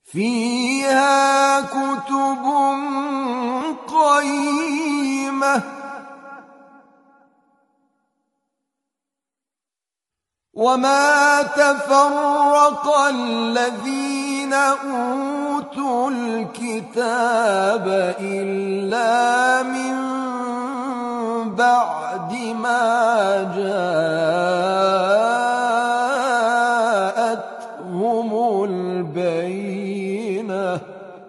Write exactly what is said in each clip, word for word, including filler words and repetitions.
فيها كتب قيمة وما تفرق الذين أوتوا الكتاب إلا من بعد ما جاءتهم البينة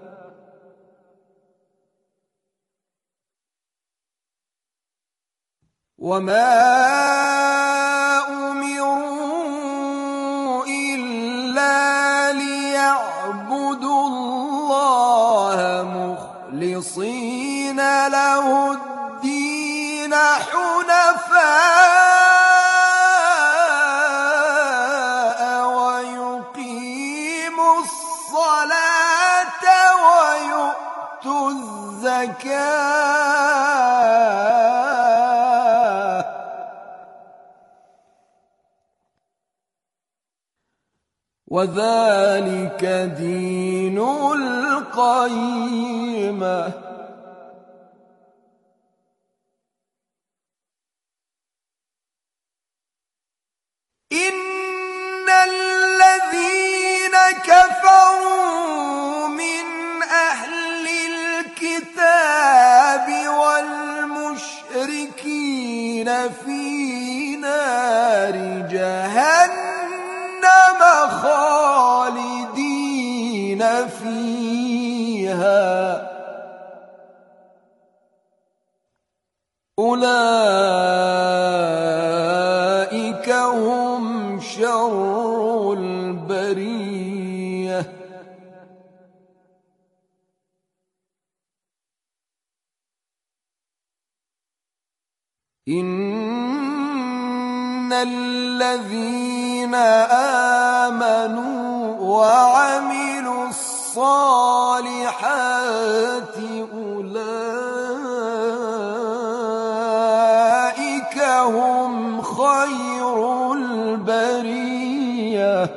وما أمروا إلا ليعبدوا الله مخلصين له الدين حنفاء ويقيموا الصلاة ويؤتوا الزكاة وذلك دين القيمة إن الذين كفروا من أهل الكتاب والمشركين في نار جهنم خالدين فيها أولئك هم شر البرية إن الذين آمنوا وعملوا الصالحات أولئك هم خير البرية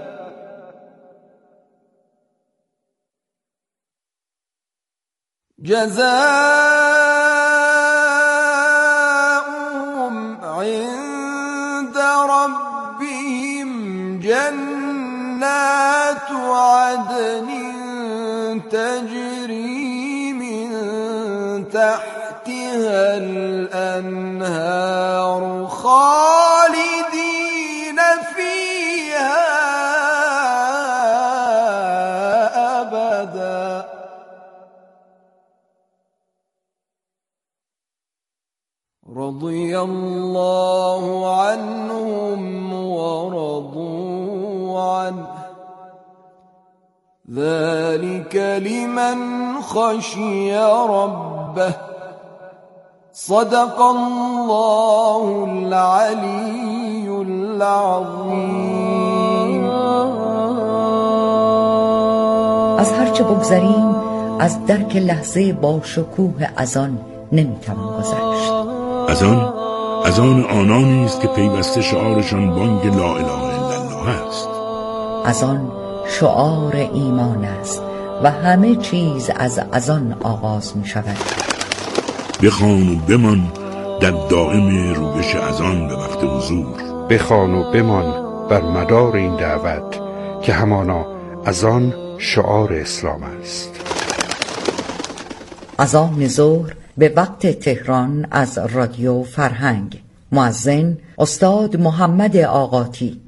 جزاؤهم عند ربهم جنات عدن تجري من تحتها الأنهار خالدين فيها أبدا رضي الله عنهم ورضوا عنه ذلك لمن خشي ربه صدق الله العلي العظيم. از هرچه بگذریم از درک لحظه با شکوه اذان نمیتوان گذشت. اذان اذان آنانی است که پیوسته شعارشان بانگ لا اله الا الله است. اذان شعار ایمان است و همه چیز از اذان آغاز می شود. بخوان و بمان در دائم رویش اذان به وقت حضور. بخوان و بمان بر مدار این دعوت که همانا اذان شعار اسلام است. اذان ظهر به وقت تهران از رادیو فرهنگ. مؤذن استاد محمد آقاتی.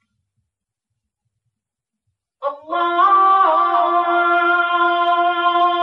Allah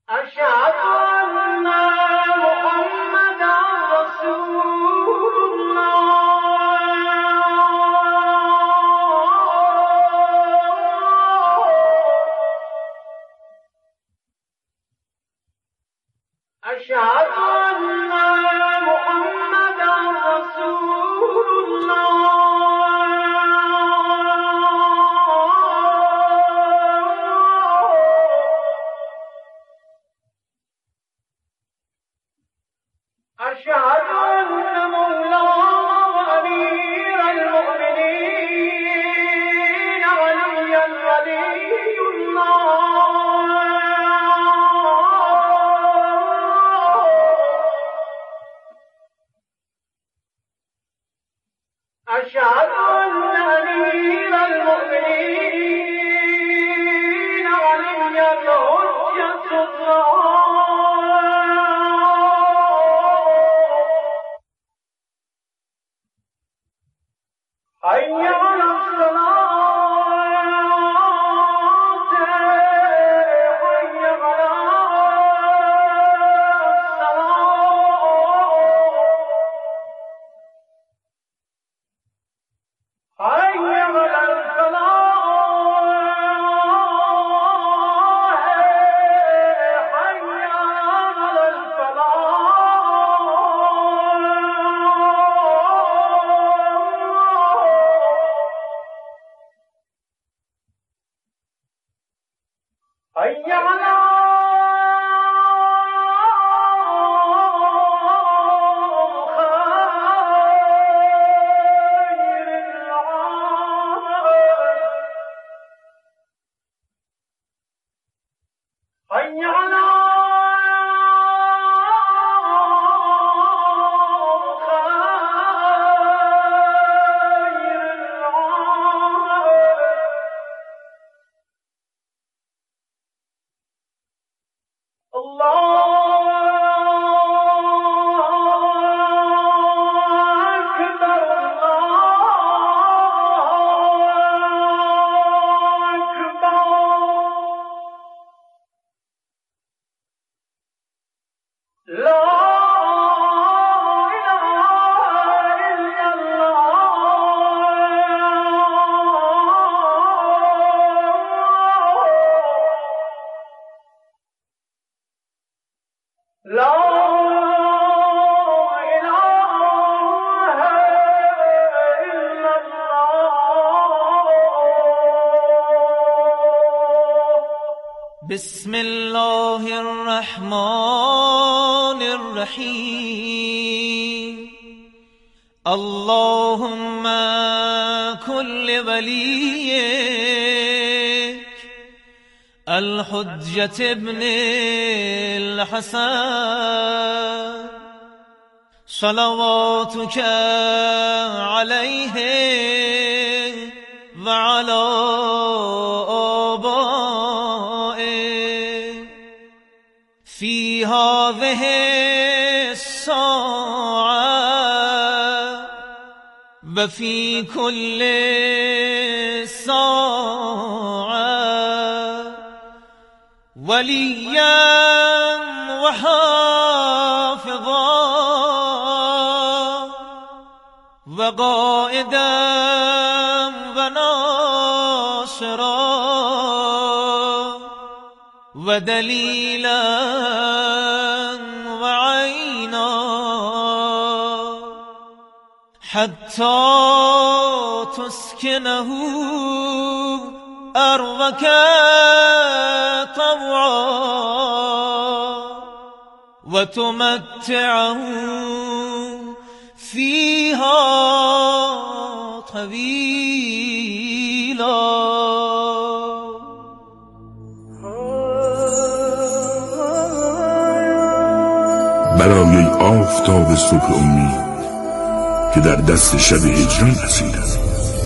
بسم الله الرحمن الرحیم. اللهم كل وليك الحجة ابن الحسن صلواتك عليه وعلى آبائه في هذه الساعة وفي كل ساعة وليا وحافظا وقائدا وناصرا ودليلا وعينا حتى تسكنه أرضك طوعا وتمتعه فيها طويلا. برای آفتاب صبح امید که در دست شب هجران اسیر است،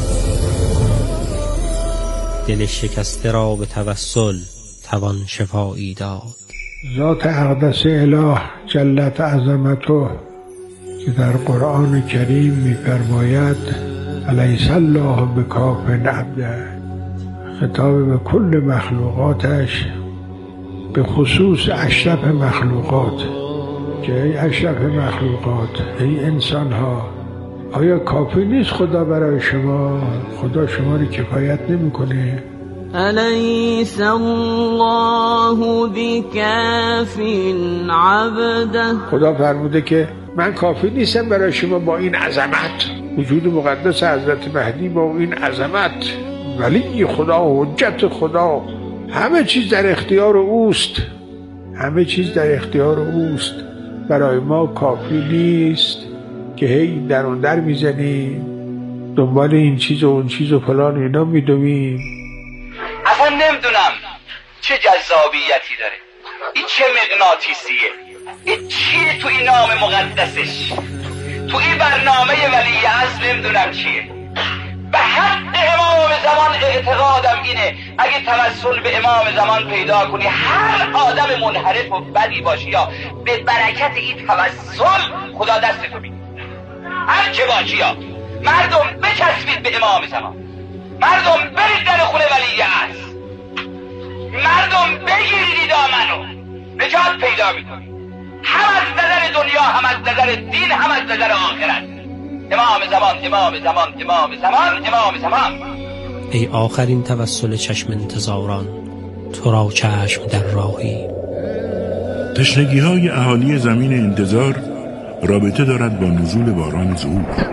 دل شکسته را به توسل توان شفایی داد. ذات اقدس اله جلت عظمته که در قرآن کریم می‌فرماید الیس الله بکاف عبده، خطاب به کل مخلوقاتش به خصوص اشرف مخلوقات که ای اشرف مخلوقات، ای انسان ها، آیا کافی نیست خدا برای شما؟ خدا شما رو کفایت نمیکنه؟ الیس الله بکاف عبده. خدا فرموده که من کافی نیستم برای شما با این عظمت. وجود مقدس حضرت مهدی با این عظمت، ولی خدا، حجت خدا، همه چیز در اختیار اوست، همه چیز در اختیار اوست. برای ما کافی نیست که هی در اون در میزنیم، دنبال این چیز و اون چیز و فلان اینا میدویم. اصلا نمیدونم چه جذابیتی داره، این چه مغناطیسیه، این چیه تو این نام مقدسش، تو این برنامه ولی عصر نمیدونم چیه. به حق امام زمان اعتقادم اینه اگه توسل به امام زمان پیدا کنی، هر آدم منحرف و بدی باشی یا به برکت این توسل خدا دستتو میده، هر چه باشی. یا مردم بچسبید به امام زمان، مردم برید در خونه ولی عصر، مردم بگیرید دامنو، نجات پیدا میکنی، هم از نظر دنیا، هم از نظر دین، هم از نظر آخرت. امام زمان، امام زمان، امام زمان، امام زمان. ای آخرین توسل چشم انتظاران، تو را چشم در راهی. تشنگی های اهالی زمین انتظار رابطه دارد با نزول باران ظهور.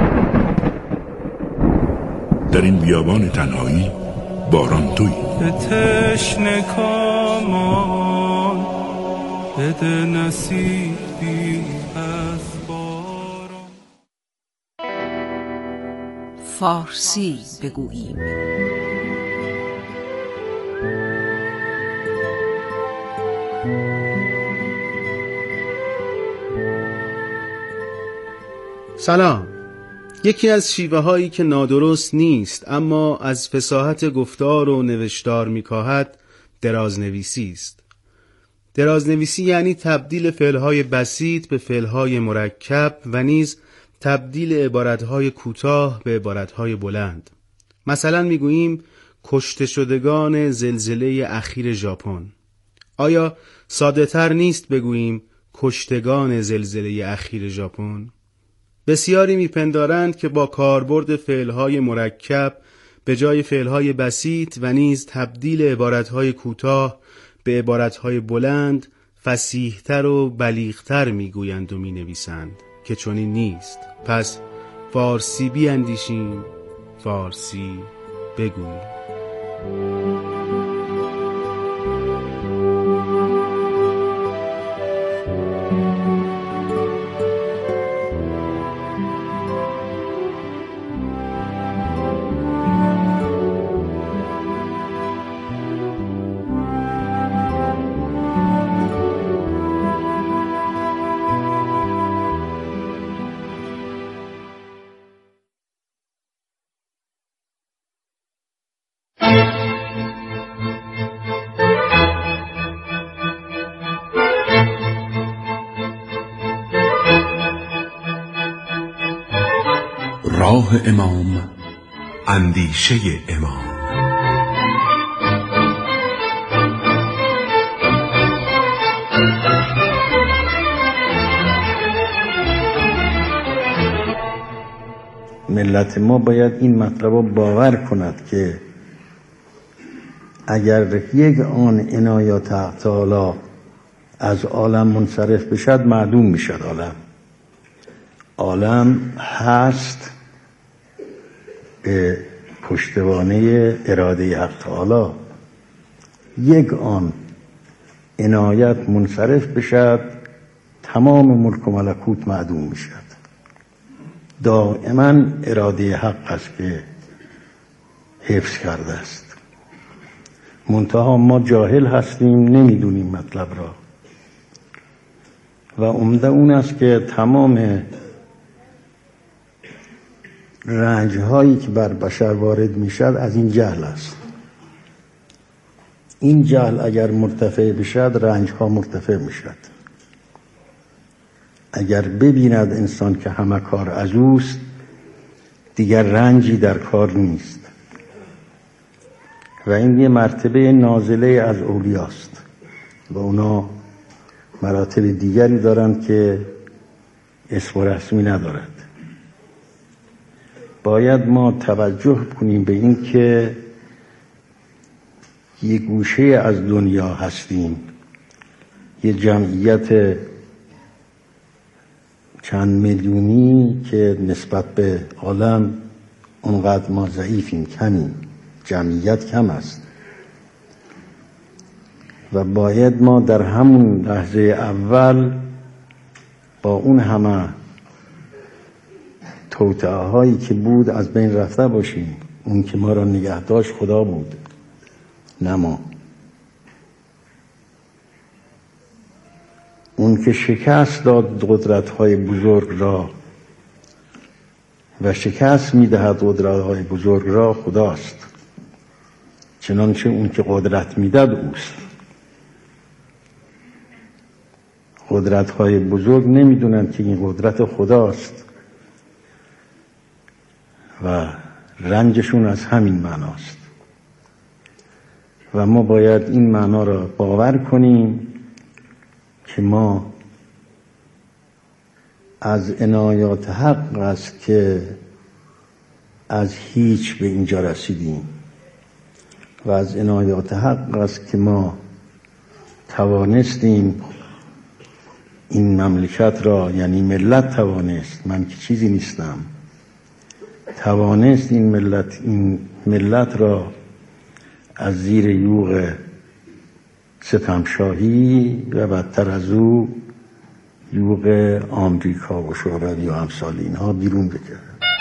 در این بیابان تنهایی باران تویی. به تشنه کامان بده نصیبی از باران. فارسی بگوییم. سلام. یکی از شیوه هایی که نادرست نیست اما از فصاحت گفتار و نوشتار میکاهد درازنویسی است. درازنویسی یعنی تبدیل فعلهای بسیط به فعلهای مرکب و نیز تبدیل عبارتهای کوتاه به عبارتهای بلند. مثلا میگوییم کشته شدگان زلزله اخیر ژاپن. آیا ساده تر نیست بگوییم کشتگان زلزله اخیر ژاپن؟ بسیاری میپندارند که با کاربرد فعلهای مرکب به جای فعلهای بسیط و نیز تبدیل عبارتهای کوتاه به عبارتهای بلند فصیح‌تر و بلیغ‌تر میگویند و مینویسند که چنین نیست. پس فارسی بیاندیشیم، فارسی بگوییم. راه امام، اندیشه امام. ملت ما باید این مطلب رو باور کند که اگر یک آن عنایات حق تعالی از عالم منصرف بشد معدوم میشد. عالم عالم هست به پشتوانه اراده حق تعالی. یک آن عنایت منصرف بشد تمام ملک و ملکوت معدوم میشد. دائما اراده حق است که حفظ کرده است. منتها ما جاهل هستیم، نمیدونیم مطلب را و عمده اون است که تمام رنج هایی که بر بشر وارد میشد از این جهل است. این جهل اگر مرتفع بشد رنج ها مرتفع میشد. اگر ببیند انسان که همه کار از اوست دیگر رنجی در کار نیست و این یه مرتبه نازله از اولیاست. و اونا مراتب دیگری دارند که اسم و رسمی ندارد. باید ما توجه کنیم به این که یک گوشه از دنیا هستیم، یه جمعیت چند میلیونی که نسبت به عالم اونقدر ما ضعیفیم، کمیم، جمعیت کم است و باید ما در همون لحظه اول با اون همه توطئه هایی که بود از بین رفته باشیم. اون که ما را نگه داشت خدا بود، نه ما. اون که شکست داد قدرت های بزرگ را و شکست میدهد قدرت های بزرگ را خداست، چنانچه اون که قدرت میدهد اوست. قدرت های بزرگ نمیدونن که این قدرت خداست و رنجشون از همین معناست و ما باید این معنا را باور کنیم که ما از عنایات حق است که از هیچ به اینجا رسیدیم و از عنایات حق است که ما توانستیم این مملکت را، یعنی ملت توانست، من که چیزی نیستم، توانست این ملت این ملت را از زیر یوغ ستمشاهی و بدتر از او یوغ آمریکا و شوروی و امثال اینها بیرون بکرد.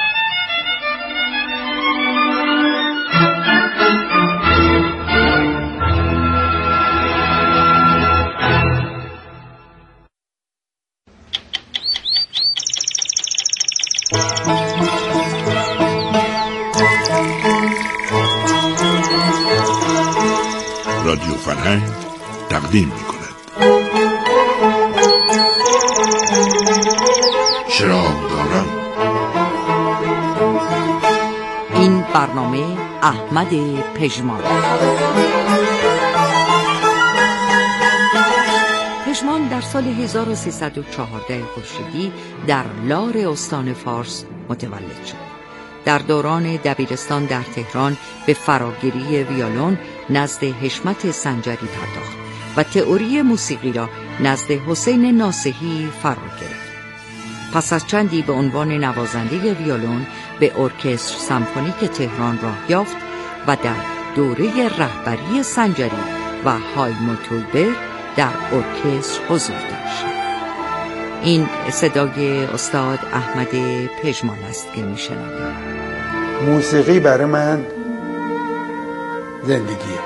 رادیو فرهنگ تقدیم می کند چراغ دارم. این برنامه احمد پژمان. پژمان در سال هزار و سیصد و چهارده خورشیدی در لار استان فارس متولد شد. در دوران دبیرستان در تهران به فراگیری ویولون نزد حشمت سنجری پرداخت و تئوری موسیقی را نزد حسین ناصحی فرا گرفت. پس از چندی به عنوان نوازنده ویولون به ارکستر سمفونیک تهران راه یافت و در دوره رهبری سنجری و هایلموت هویبر در ارکستر حضور داشت. این صدای استاد احمد پژمان است که میشنوید. موسیقی برای من زندگیه.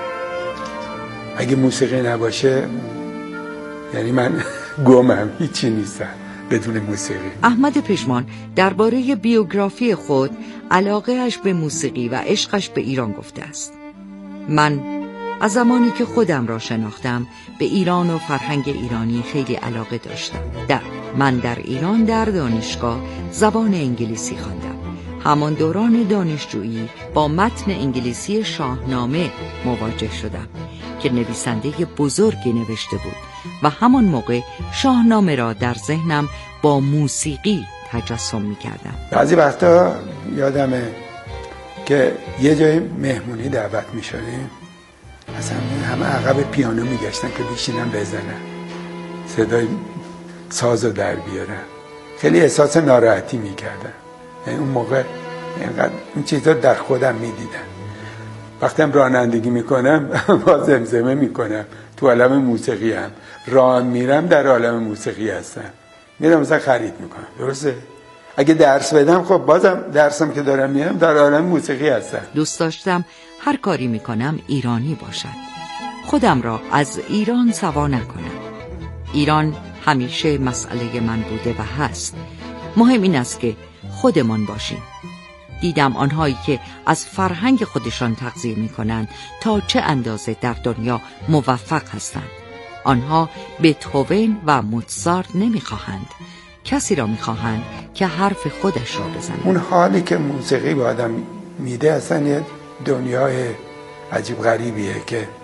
اگه موسیقی نباشه یعنی من گمم، هیچی نیستم بدون موسیقی. احمد پژمان درباره بیوگرافی خود علاقه اش به موسیقی و عشقش به ایران گفته است. من از زمانی که خودم را شناختم به ایران و فرهنگ ایرانی خیلی علاقه داشتم. در من در ایران در دانشگاه زبان انگلیسی خواندم. همان دوران دانشجویی با متن انگلیسی شاهنامه مواجه شدم که نویسنده بزرگی نوشته بود و همان موقع شاهنامه را در ذهنم با موسیقی تجسم می کردم. بعضی وقتا یادمه که یه جای مهمونی دعوت می شدیم، اصلا همه عقب پیانو می گشتن که بشینم بزنم، صدای سازو در بیارم. خیلی احساس ناراحتی می کردم. اون موقع اینقدر این چیزا در خودم می دیدم. وقتی هم رانندگی می کنم با زمزمه می کنم، تو عالم موسیقی هم راه میرم، در عالم موسیقی هستم. میرم مثلا خرید میکنم، درسته؟ اگه درس بدم خب بازم درسم که دارم میرم در عالم موسیقی هستم. دوست داشتم هر کاری میکنم ایرانی باشد، خودم را از ایران سوا نکنم. ایران همیشه مسئله من بوده و هست. مهم این است که خودمان باشیم. دیدم آنهایی که از فرهنگ خودشان تغذیه میکنند تا چه اندازه در دنیا موفق هستند. آنها بتهوون و موزارت نمیخواهند، کسی را میخواهند که حرف خودش را بزند. اون حالی که موسیقی به آدم میده اصلا یه دنیای عجیب غریبیه که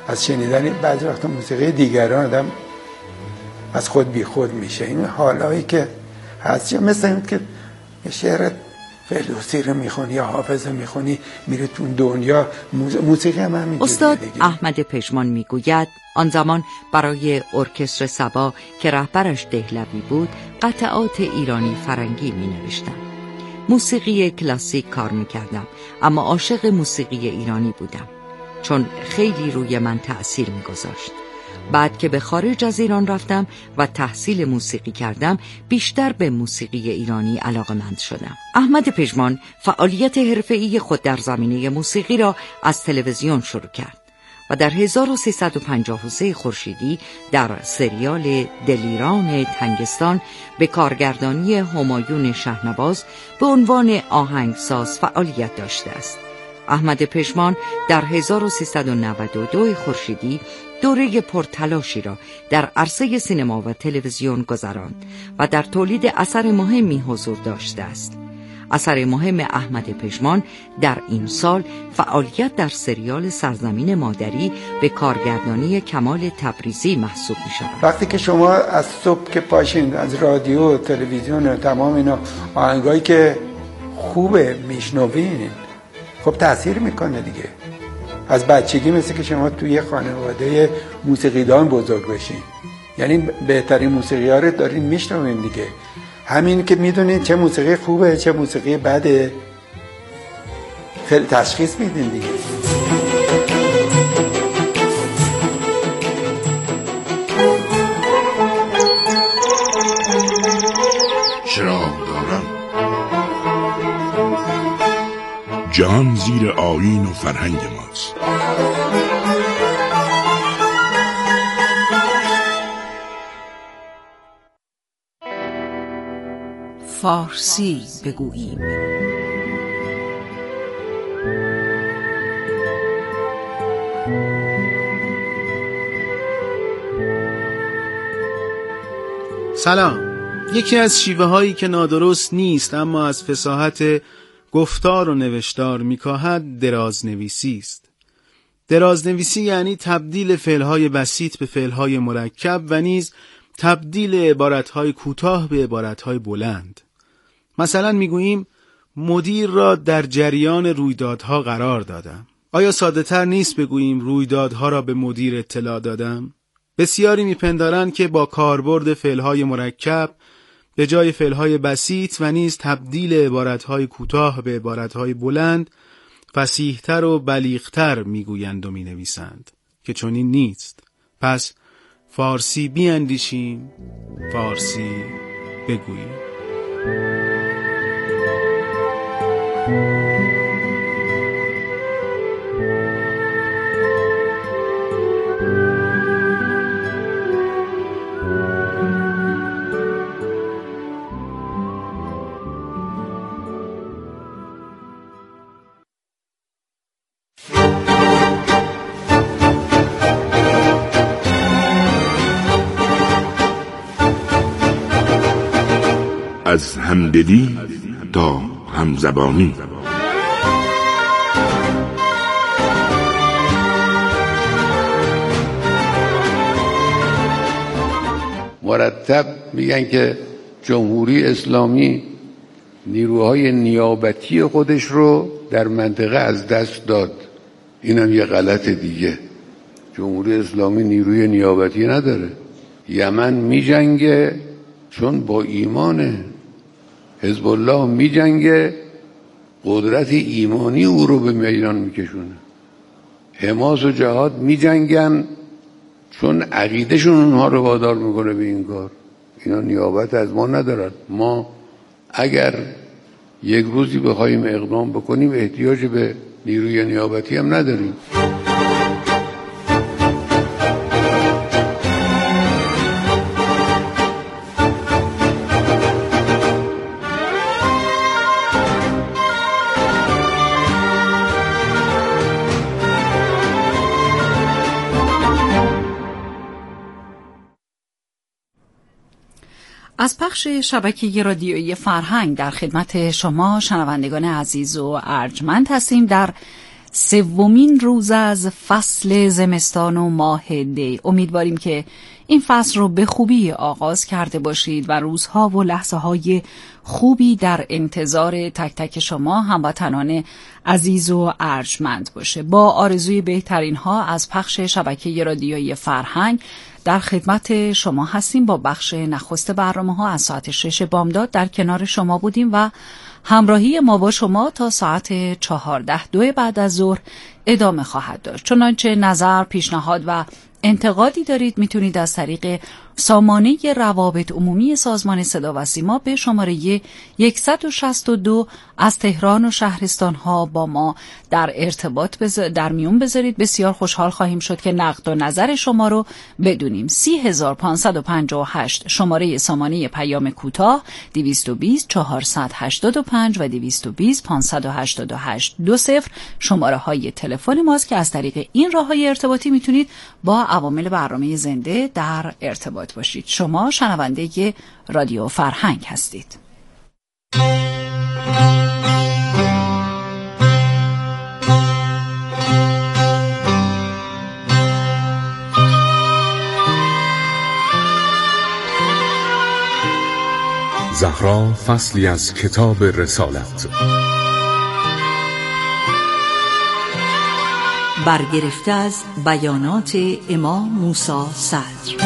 از شنیدن بعضی وقتا موسیقی دیگران آدم از خود بی خود میشه. این حالایی که هست مثل این که شعر فردوسی رو میخونی یا حافظ رو میخونی میره تو دنیا. موسیقی هم همین. استاد احمد پژمان میگوید آن زمان برای ارکستر صبا که رهبرش دهلوی بود قطعات ایرانی فرنگی می نوشتم. موسیقی کلاسیک کار می کردم اما عاشق موسیقی ایرانی بودم چون خیلی روی من تأثیر می گذاشت. بعد که به خارج از ایران رفتم و تحصیل موسیقی کردم بیشتر به موسیقی ایرانی علاقه‌مند شدم. احمد پژمان فعالیت حرفه‌ای خود در زمینه موسیقی را از تلویزیون شروع کرد و در هزار و سیصد و پنجاه و سه خورشیدی در سریال دلیران تنگستان به کارگردانی همایون شهنواز به عنوان آهنگساز فعالیت داشته است. احمد پژمان در هزار و سیصد و نود و دو خورشیدی دوره پرتلاشی را در عرصه سینما و تلویزیون گذراند و در تولید اثر مهمی حضور داشته است. اثر مهم احمد پژمان در این سال فعالیت در سریال سرزمین مادری به کارگردانی کمال تبریزی محسوب می شود. وقتی که شما از صبح که پاشین از رادیو، تلویزیون و تمام اینا آهنگایی که خوبه میشنوین خب تأثیر میکنه دیگه. از بچگی مثل که شما توی خانواده موسیقیدان بزرگ بشین، یعنی بهترین موسیقی ها رو دارین میشنوین دیگه. همین که میدونین چه موسیقی خوبه چه موسیقی بده خیلی تشخیص میدین دیگه. چراغ دارم جهان زیر آیین و فرهنگ ماست. فارسی بگوییم. سلام. یکی از شیوه هایی که نادرست نیست اما از فصاحت گفتار و نوشتار میکاهد درازنویسی است. درازنویسی یعنی تبدیل فعلهای بسیط به فعلهای مرکب و نیز تبدیل عبارتهای کوتاه به عبارتهای بلند. مثلا میگوییم مدیر را در جریان رویدادها قرار دادم. آیا ساده تر نیست بگوییم رویدادها را به مدیر اطلاع دادم؟ بسیاری میپندارند که با کاربرد فعلهای مرکب به جای فعلهای بسیط و نیز تبدیل عبارتهای کوتاه به عبارتهای بلند فصیح‌تر و بلیغ‌تر میگویند و مینویسند که چنین نیست. پس فارسی بیاندیشیم، فارسی بگوییم. از همدلی تا همزبانی. مرتب میگن که جمهوری اسلامی نیروهای نیابتی خودش رو در منطقه از دست داد. اینم یه غلط دیگه. جمهوری اسلامی نیروی نیابتی نداره. یمن میجنگه چون با ایمانه. حزب الله میجنگه قدرت ایمانی او رو به میدان میکشونه. حماس و جهاد میجنگن چون عقیدهشون اونها رو وادار میکنه به این کار. اینا نیابت از ما ندارن. ما اگر یک روزی بخوایم اقدام بکنیم احتیاج به نیروی نیابتی هم نداریم. از پخش شبکه رادیویی فرهنگ در خدمت شما شنوندگان عزیز و ارجمند هستیم در سومین روز از فصل زمستان و ماه دی. امیدواریم که این فصل رو به خوبی آغاز کرده باشید و روزها و لحظه های خوبی در انتظار تک تک شما هموطنان عزیز و ارجمند باشه. با آرزوی بهترین ها از پخش شبکه رادیویی فرهنگ در خدمت شما هستیم. با بخش نخست برنامه ها از ساعت شش بامداد در کنار شما بودیم و همراهی ما با شما تا ساعت چهارده دو بعد از ظهر ادامه خواهد داشت. چنانچه نظر، پیشنهاد و انتقادی دارید میتونید از طریق سامانه روابط عمومی سازمان صدا و سیما به شماره صد و شصت و دو از تهران و شهرستان ها با ما در ارتباط بز... در میون بذارید. بسیار خوشحال خواهیم شد که نقد و نظر شما رو بدونیم. سی هزار پانصد و پنجاه و هشت شماره سامانه پیام کوتاه، دویست و بیست چهارصد و هشتاد و پنج و دویست و بیست پانصد و هشتاد و هشت دو صفر شماره های تلفن ماست که از طریق این راههای ارتباطی میتونید با عوامل برنامه زنده در ارتباط باشید. شما شنونده رادیو فرهنگ هستید. زهرا فصلی از کتاب رسالت برگرفته از بیانات امام موسی صدر.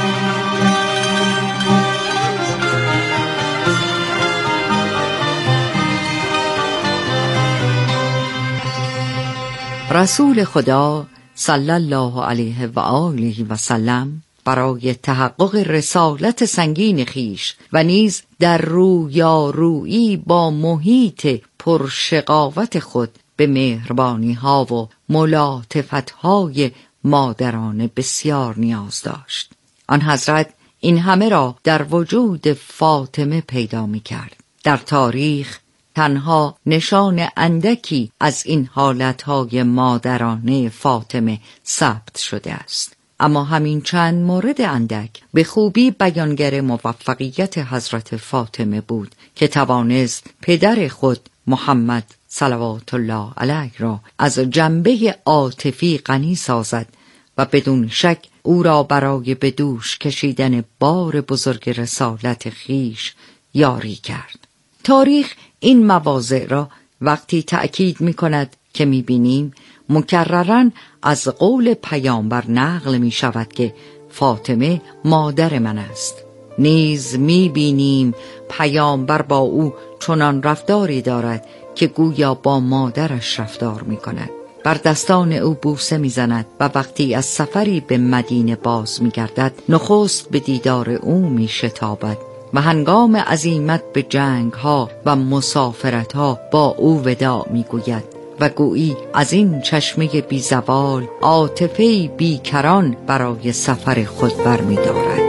رسول خدا صلی الله علیه و آله و سلم برای تحقق رسالت سنگین خیش و نیز در رویارویی با محیط پرشقاوت خود به مهربانی ها و ملاطفت های مادرانه بسیار نیاز داشت. آن حضرت این همه را در وجود فاطمه پیدا می کرد. در تاریخ تنها نشان اندکی از این حالتهای مادرانه فاطمه ثبت شده است، اما همین چند مورد اندک به خوبی بیانگر موفقیت حضرت فاطمه بود که توانست پدر خود محمد صلوات الله علیه را از جنبه عاطفی غنی سازد و بدون شک او را برای به دوش کشیدن بار بزرگ رسالت خیش یاری کرد. تاریخ این مواضع را وقتی تأکید می کند که می بینیم مکرراً از قول پیامبر نقل می شود که فاطمه مادر من است. نیز می بینیم پیامبر با او چنان رفتاری دارد که گویا با مادرش رفتار می کند. بر دستان او بوسه می زند و وقتی از سفری به مدینه باز می گردد نخست به دیدار او می شتابد و هنگام عزیمت به جنگ ها و مسافرت ها با او وداع می گوید و گویی از این چشمه بی زوال عاطفه بیکران برای سفر خود برمی دارد.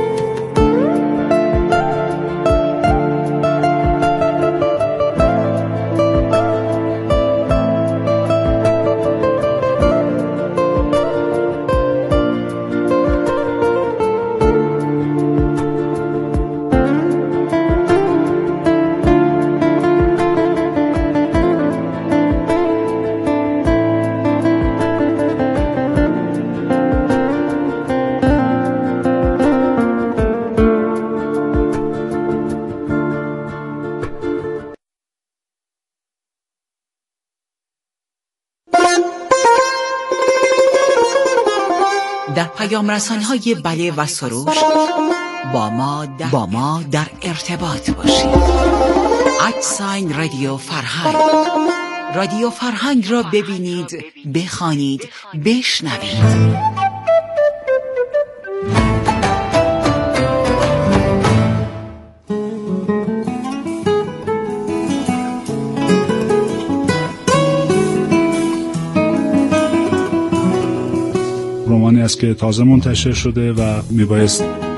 در پیام رسانی‌های بله و سروش با ما در, با ما در ارتباط باشید. ادساین رادیو فرهنگ. رادیو فرهنگ را ببینید، بخوانید، بشنوید. رمانی است که تازه منتشر شده و میبایست